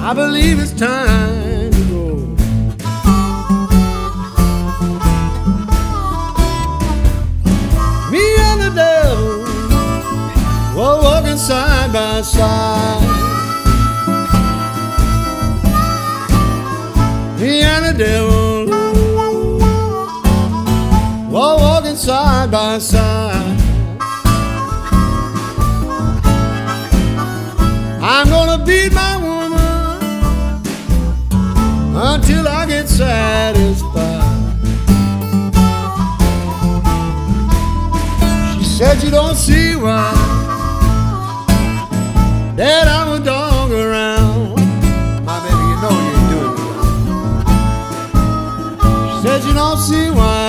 I believe it's time to go. Me and the devil were walking side by side. Me and the devil were walking side by side. I'm gonna beat my woman until I get satisfied. She said you don't see why that I'm a dog around. My baby, you know you ain't doing me right. She said you don't see why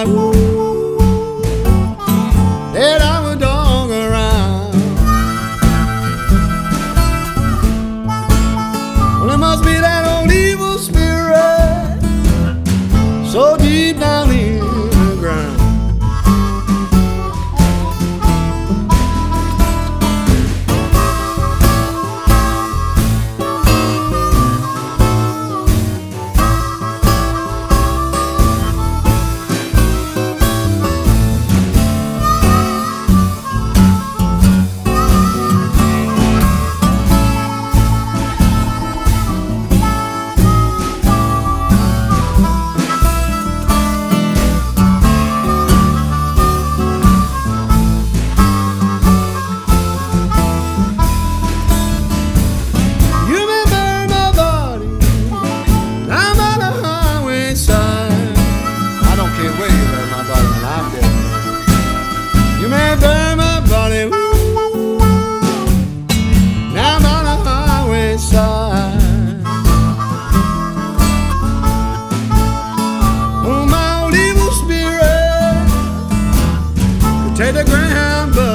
that I'm a dog around. Well, it must be that old evil spirit so deep down in the ground. Take the Greyhound bus